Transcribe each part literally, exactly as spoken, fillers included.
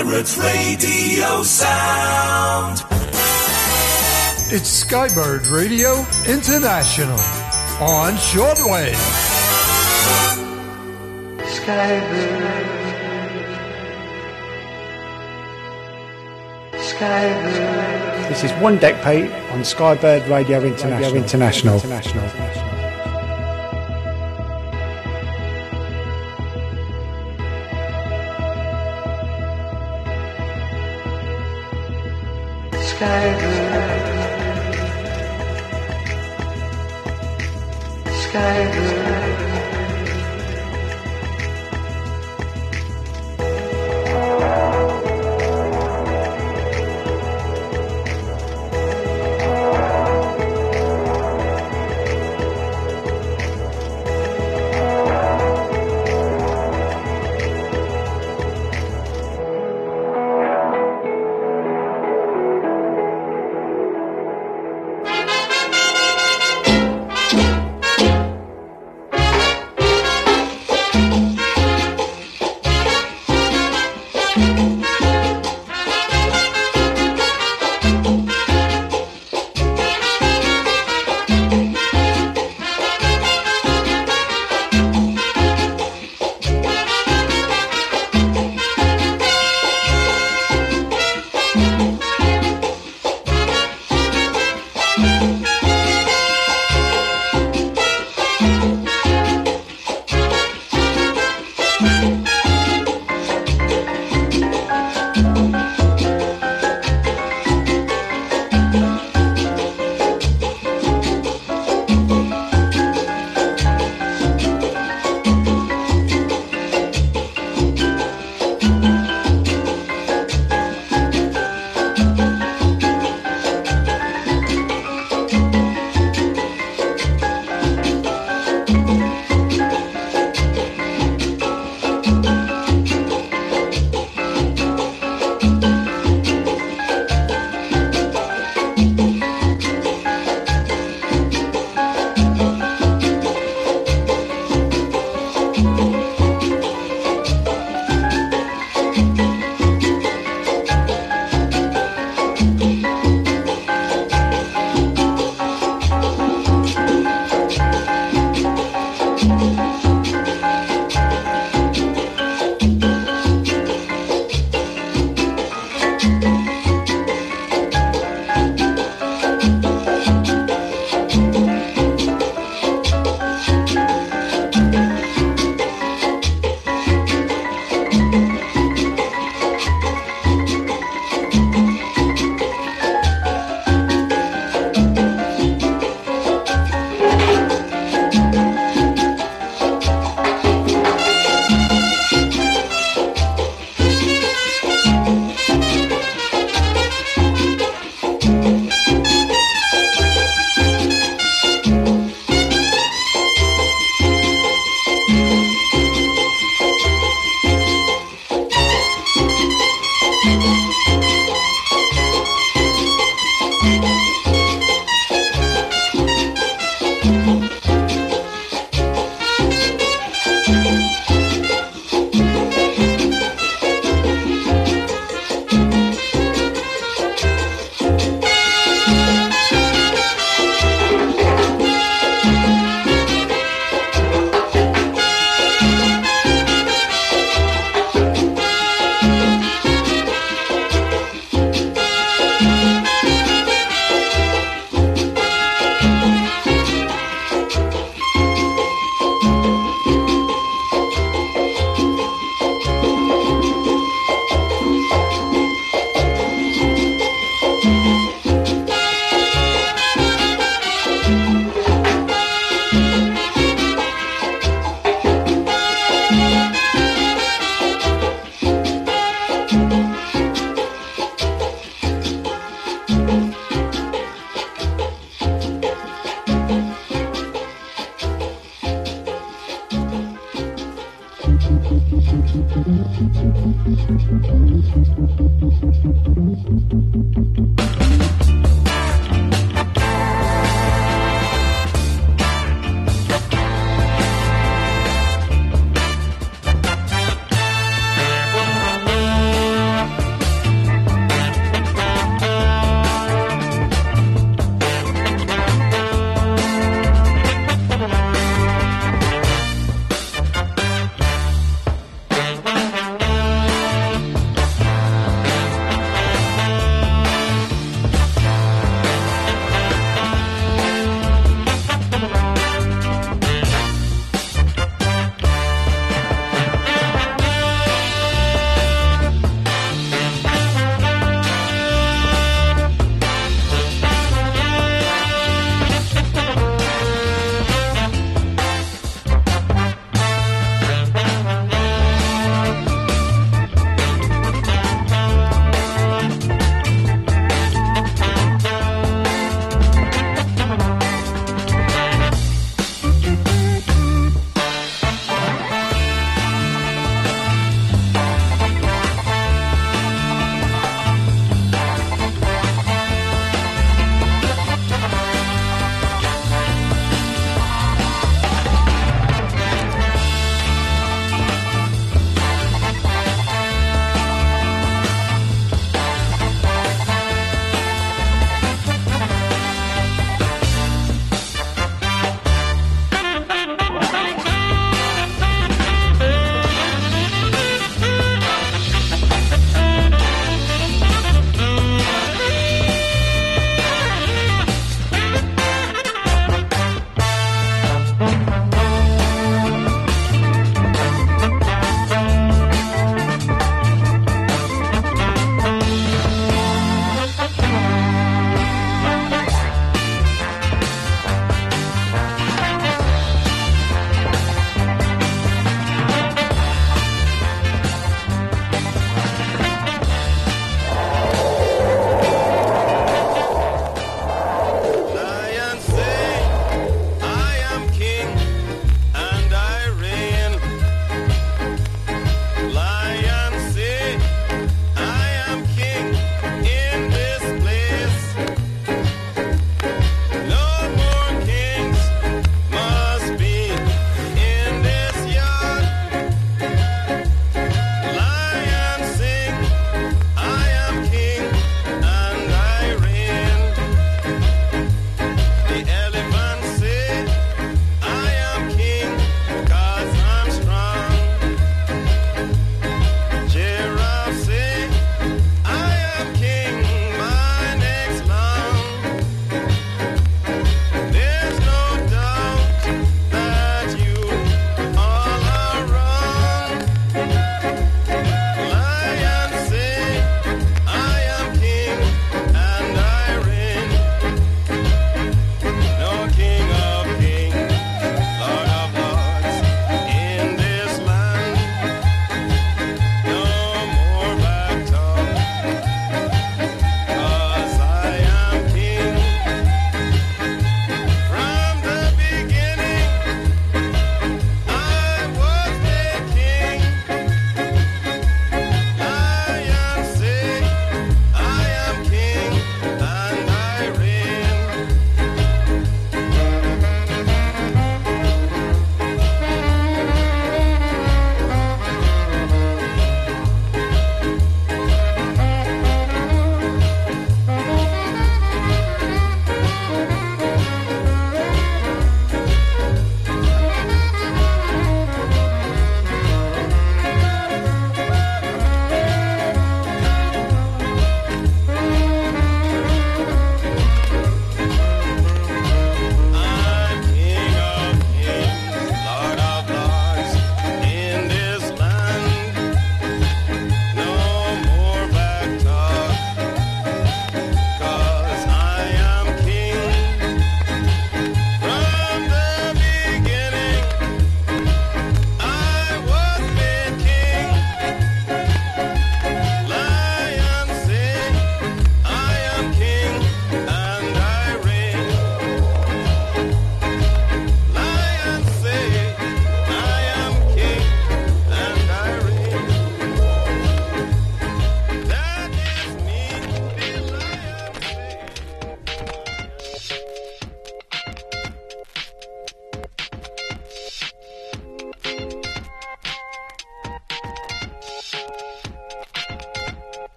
Pirate Radio sound. It's Skybird Radio International on shortwave. Skybird. Skybird. This is One Deck Pete on Skybird Radio International. Radio International. International. Skybird. Skybird.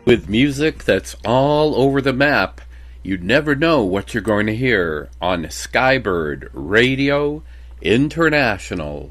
With music that's all over the map, you'd never know what you're going to hear on Skybird Radio International.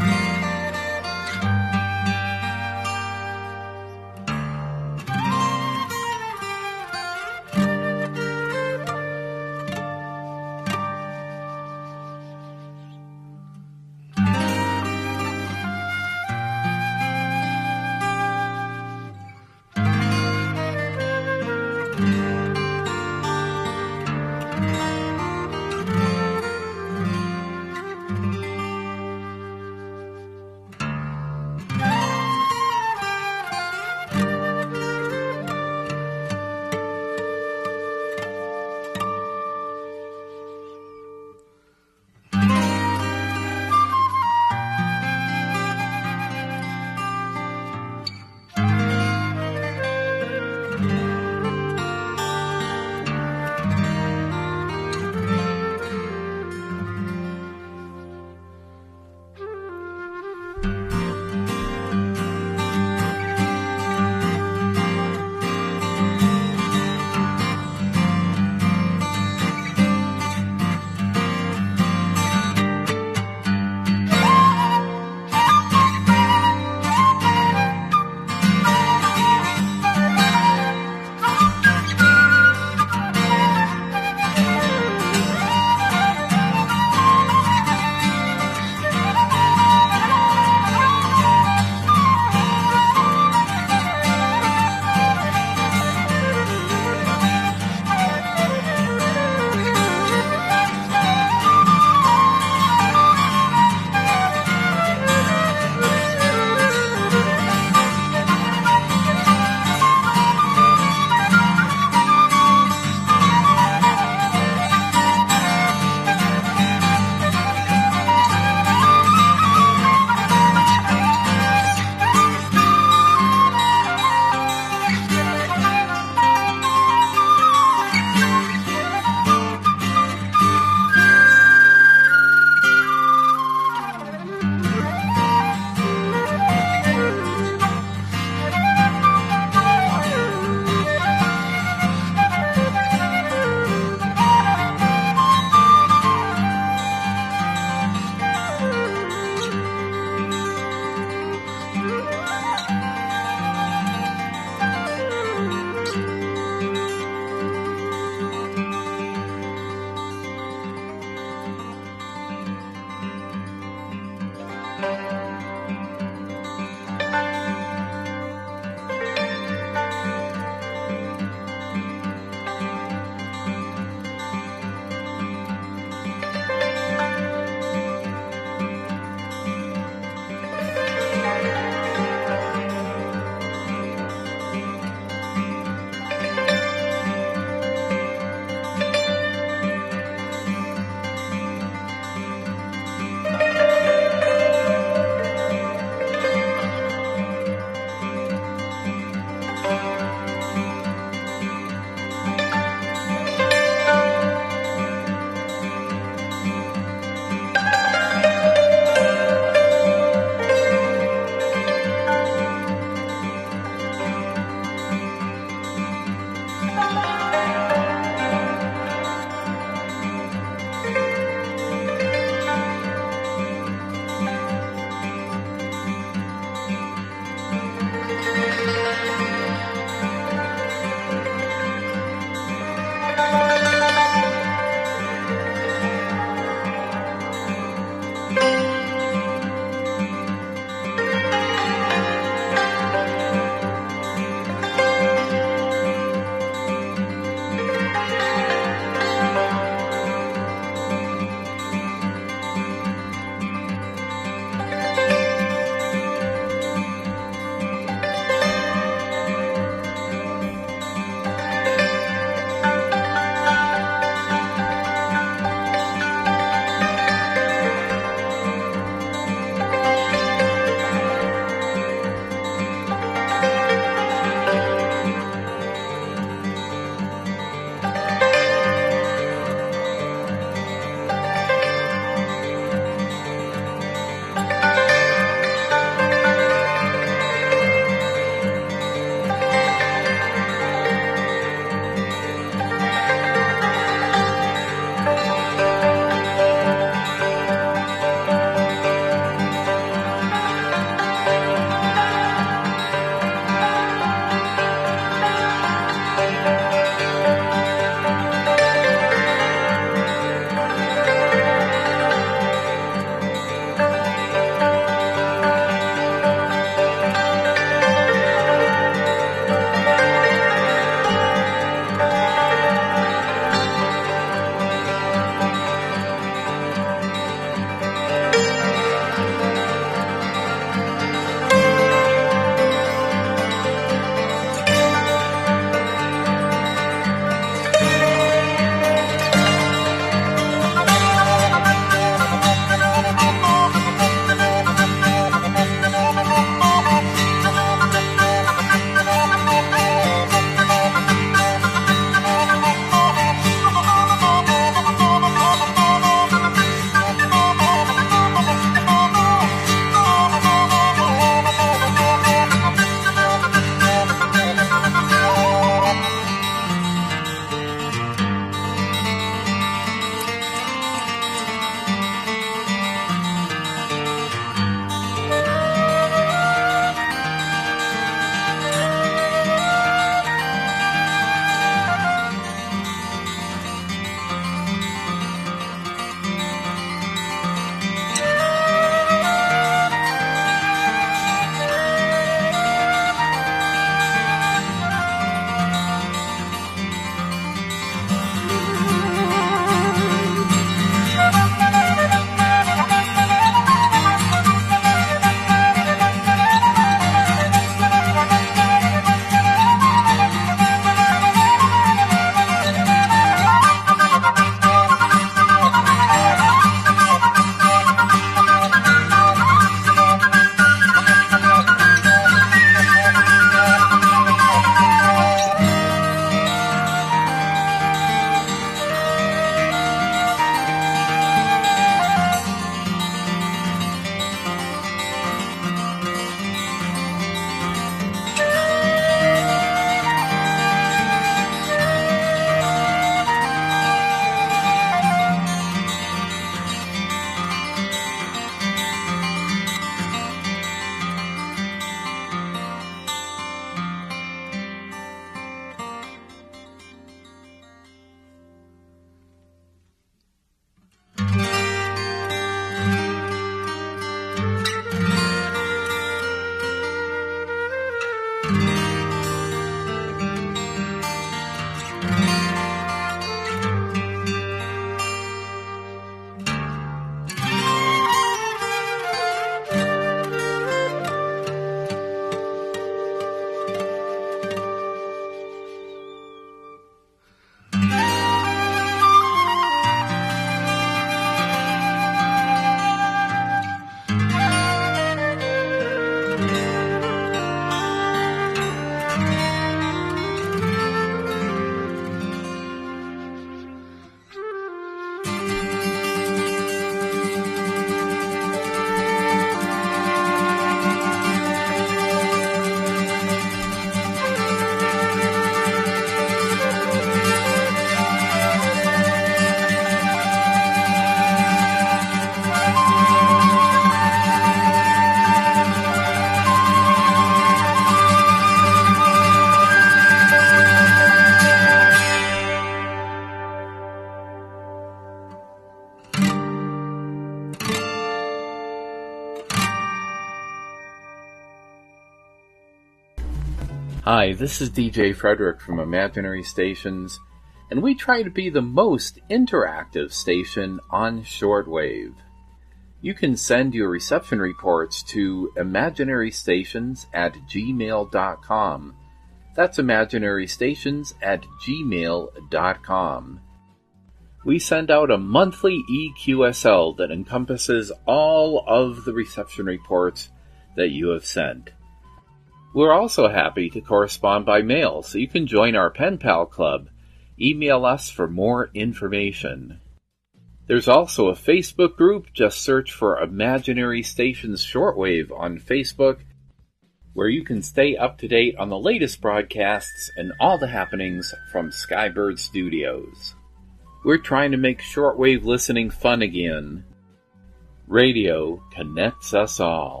Hi, this is D J Frederick from Imaginary Stations, and we try to be the most interactive station on shortwave. You can send your reception reports to imaginarystations at gmail dot com. That's imaginarystations at gmail dot com. We send out a monthly E Q S L that encompasses all of the reception reports that you have sent. We're also happy to correspond by mail, so you can join our Pen Pal Club. Email us for more information. There's also a Facebook group. Just search for Imaginary Stations Shortwave on Facebook, where you can stay up to date on the latest broadcasts and all the happenings from Skybird Studios. We're trying to make shortwave listening fun again. Radio connects us all.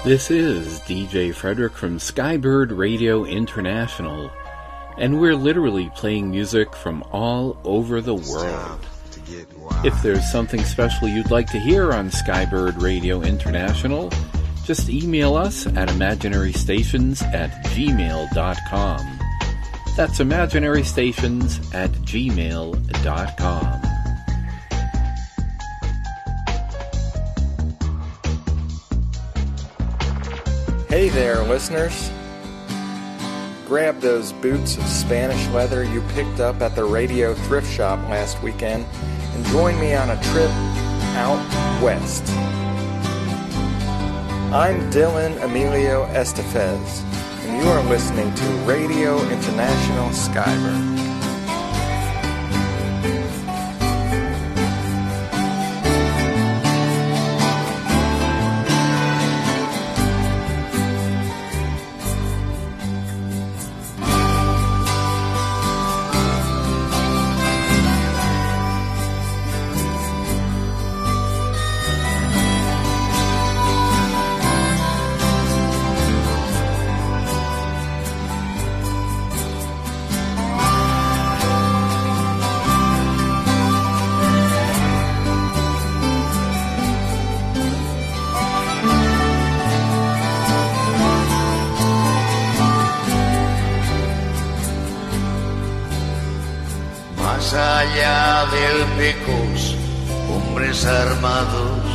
This is D J Frederick from Skybird Radio International, and we're literally playing music from all over the world. If there's something special you'd like to hear on Skybird Radio International, just email us at imaginarystations at gmail dot com. That's imaginarystations at gmail dot com. Hey there, listeners. Grab those boots of Spanish leather you picked up at the radio thrift shop last weekend and join me on a trip out west. I'm Dylan Emilio Estefez, and you are listening to Radio International Skybird. Allá del Pecos, hombres armados,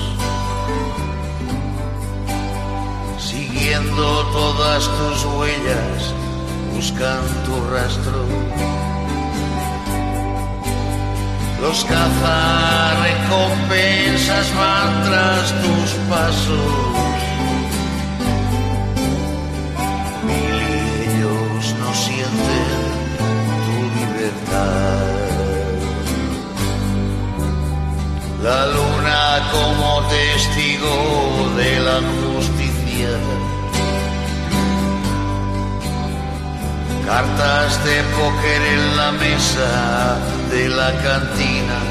siguiendo todas tus huellas, buscan tu rastro. Los cazarrecompensas van tras tus pasos, mil y ellos no sienten tu libertad. La luna como testigo de la justicia, cartas de póker en la mesa de la cantina.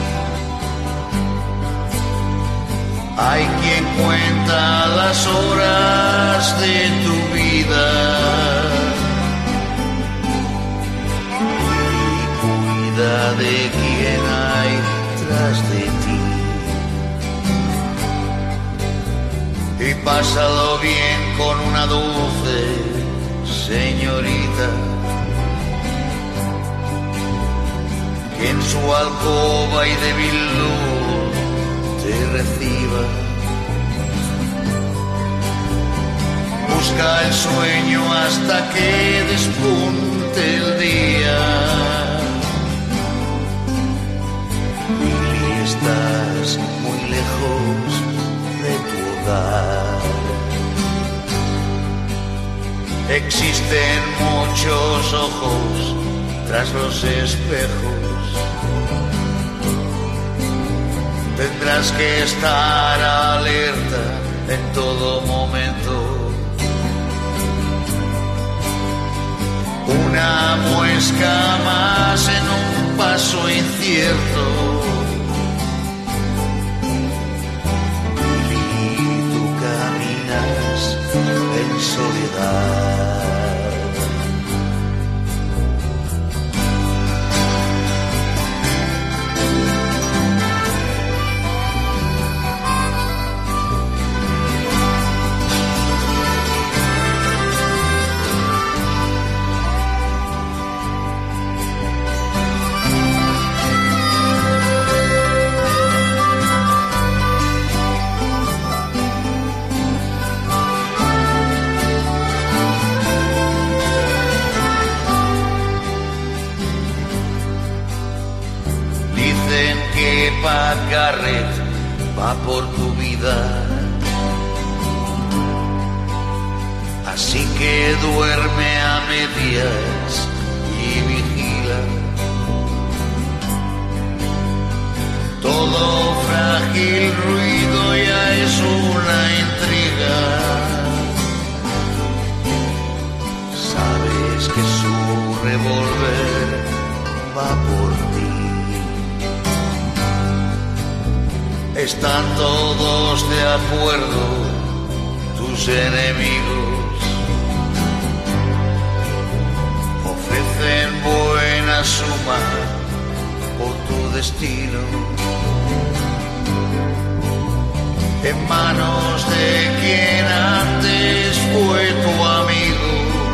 Hay quien cuenta las horas de tu vida y cuida de quien hay de ti, y pásalo bien con una dulce señorita que en su alcoba y débil luz te reciba. Busca el sueño hasta que despunte el día. Estás muy lejos de tu hogar. Existen muchos ojos tras los espejos. Tendrás que estar alerta en todo momento. Una muesca más en un paso incierto. En soledad. Pat Garrett va por tu vida, así que duerme a medias y vigila. Todo frágil ruido ya es una intriga. Sabes que su revólver va por ti. Están todos de acuerdo, tus tus enemigos ofrecen buena suma por tu destino. En manos de quien antes fue tu amigo,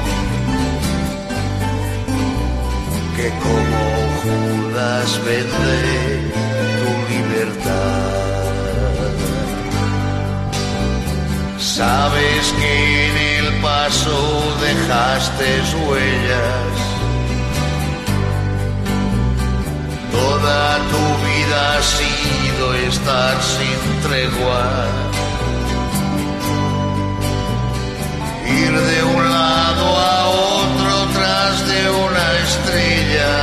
que como Judas vende tu libertad. Sabes que en el paso dejaste huellas, toda tu vida ha sido estar sin tregua, ir de un lado a otro tras de una estrella,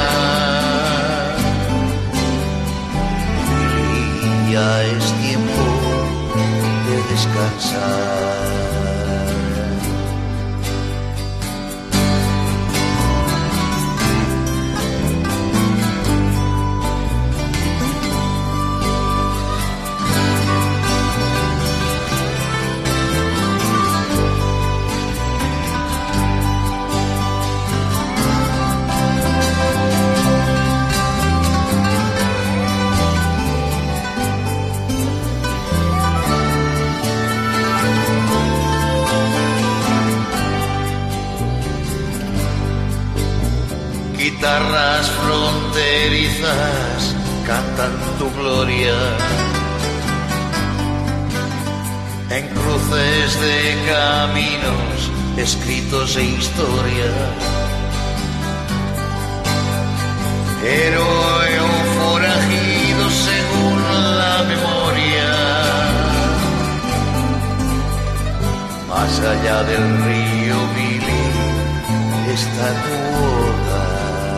y ya es tiempo de descansar. Guitarras fronterizas cantan tu gloria en cruces de caminos, escritos e historia. Héroe o forajido según la memoria, más allá del río Mili está tu hogar.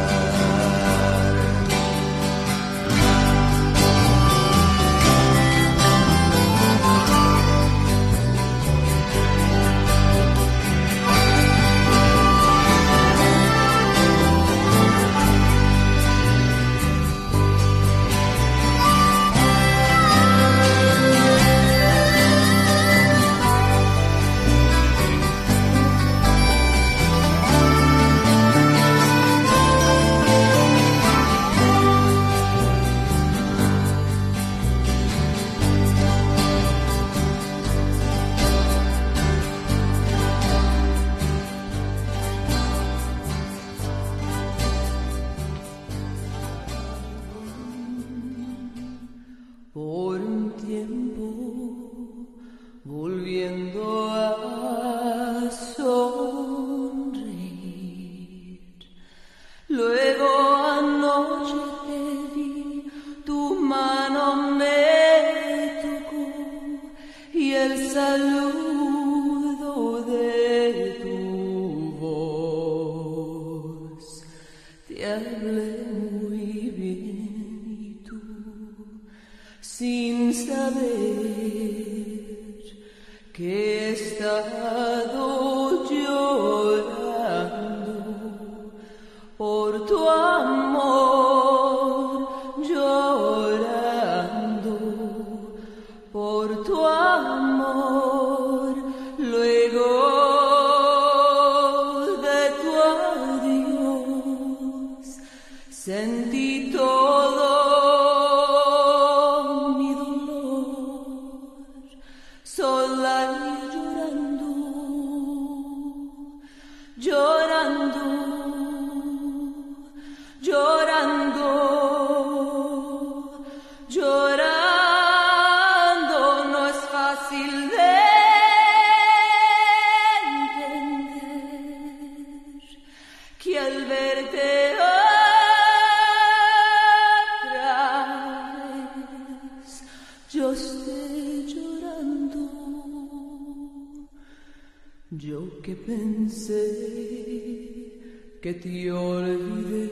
Que te olvidé,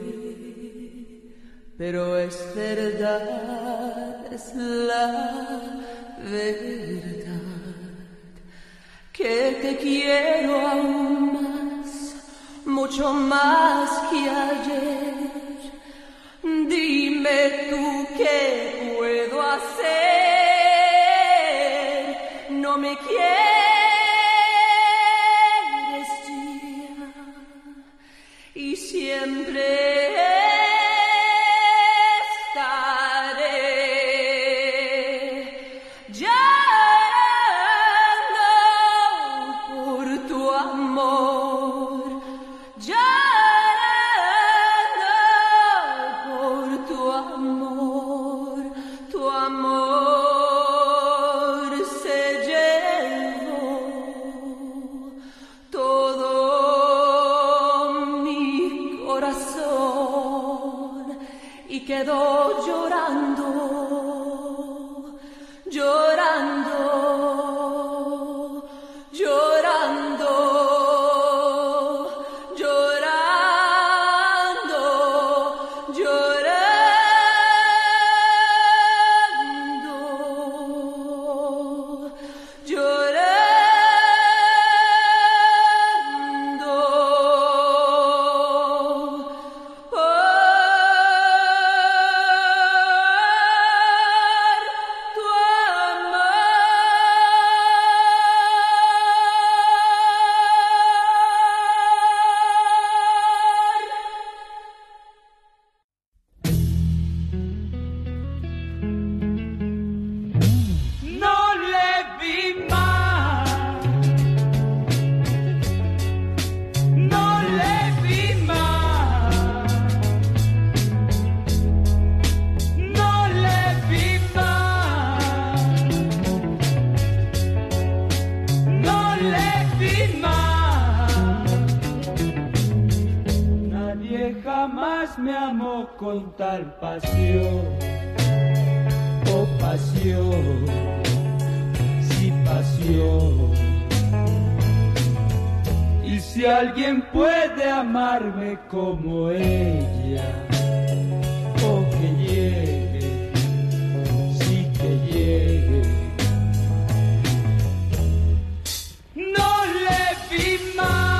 pero es verdad, es la verdad, que te quiero aún más, mucho más que ayer. Dime tú qué puedo hacer, no me quieres amor se llevó todo mi corazón y quedó llorando, llorando, llorando. Me amó con tal pasión, oh pasión, sí pasión. Y si alguien puede amarme como ella, oh que llegue, sí que llegue. No le vi más.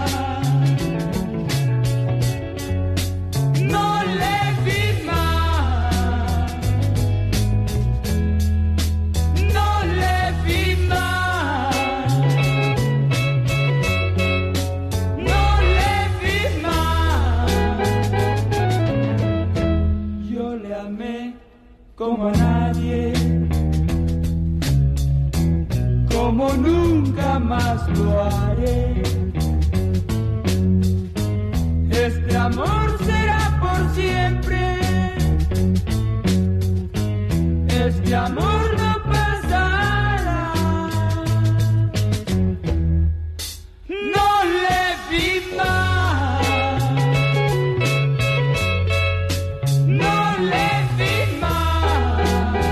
Como a nadie, como nunca más lo haré. Este amor será por siempre, este amor no pasará. No le vi más, no le vi más.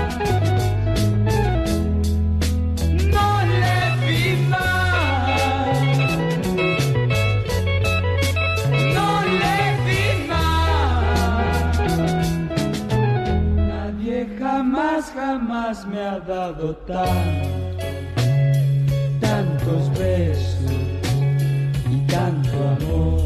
Jamás me ha dado tanto, tantos besos y tanto amor.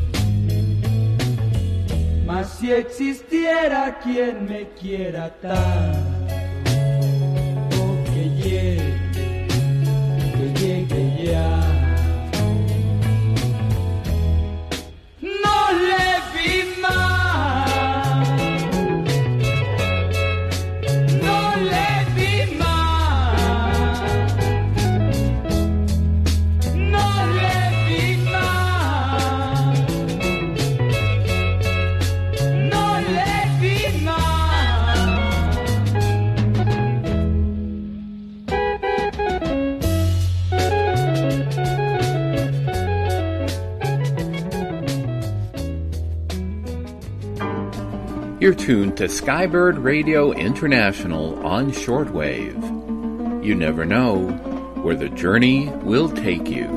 Mas si existiera quien me quiera tanto, oh que llegue, que llegue ya. No le vi más. You're tuned to Skybird Radio International on shortwave. You never know where the journey will take you.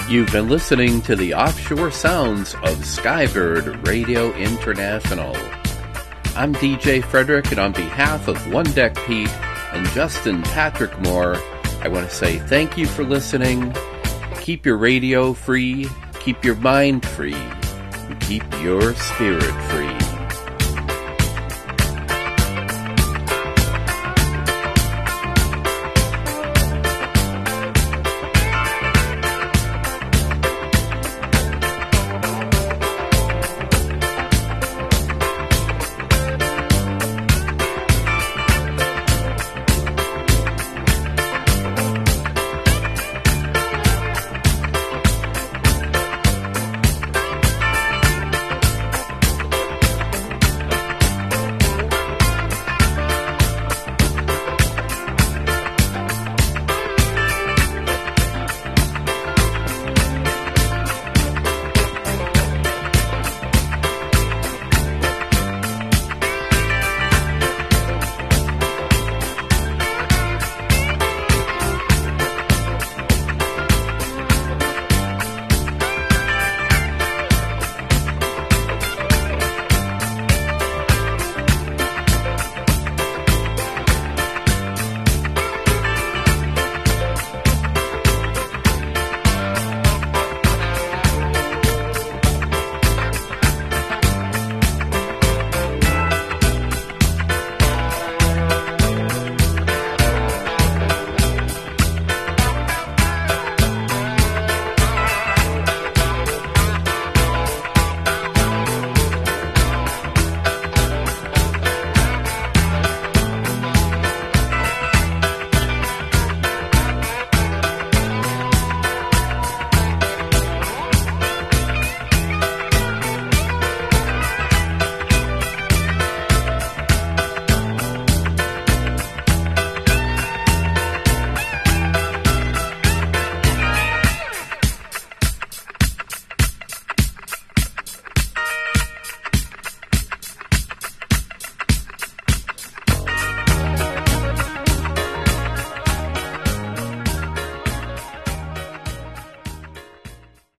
You've been listening to the offshore sounds of Skybird Radio International. I'm D J Frederick, and on behalf of One Deck Pete and Justin Patrick Moore, I want to say thank you for listening. Keep your radio free, keep your mind free, and keep your spirit free.